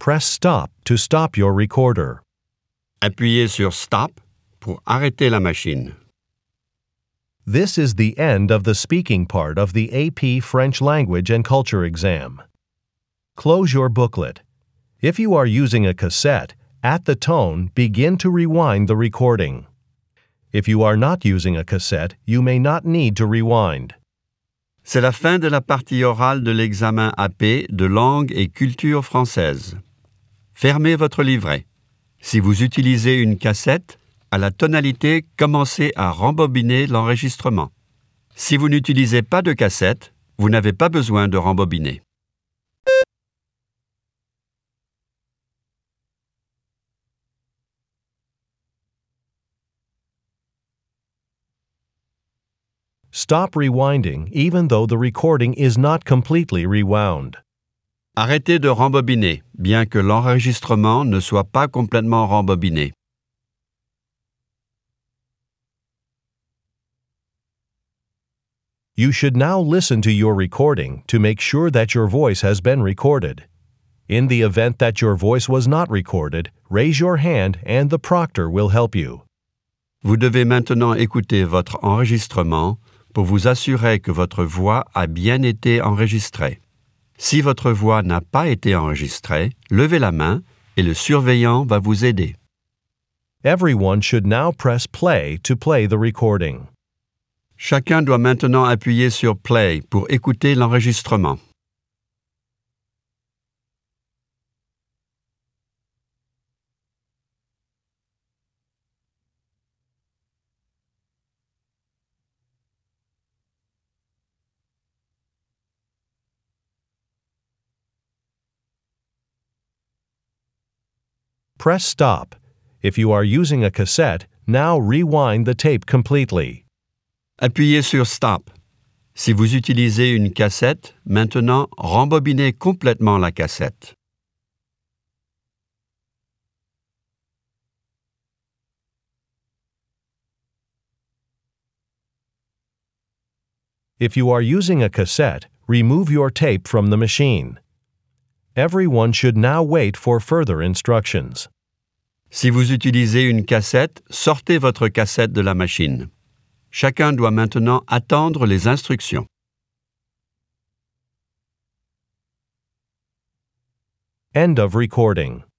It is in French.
press stop to stop your recorder. Appuyez sur Stop pour arrêter la machine. This is the end of the speaking part of the AP French Language and Culture exam. Close your booklet. If you are using a cassette, at the tone, begin to rewind the recording. If you are not using a cassette, you may not need to rewind. C'est la fin de la partie orale de l'examen AP de langue et culture française. Fermez votre livret. Si vous utilisez une cassette, à la tonalité, commencez à rembobiner l'enregistrement. Si vous n'utilisez pas de cassette, vous n'avez pas besoin de rembobiner. Stop rewinding even though the recording is not completely rewound. Arrêtez de rembobiner, bien que l'enregistrement ne soit pas complètement rembobiné. You should now listen to your recording to make sure that your voice has been recorded. In the event that your voice was not recorded, raise your hand and the proctor will help you. Vous devez maintenant écouter votre enregistrement pour vous assurer que votre voix a bien été enregistrée. Si votre voix n'a pas été enregistrée, levez la main et le surveillant va vous aider. Everyone should now press play to play the recording. Chacun doit maintenant appuyer sur Play pour écouter l'enregistrement. Press stop. If you are using a cassette, now rewind the tape completely. Appuyez sur Stop. Si vous utilisez une cassette, maintenant rembobinez complètement la cassette. If you are using a cassette, remove your tape from the machine. Everyone should now wait for further instructions. Si vous utilisez une cassette, sortez votre cassette de la machine. Chacun doit maintenant attendre les instructions. End of recording.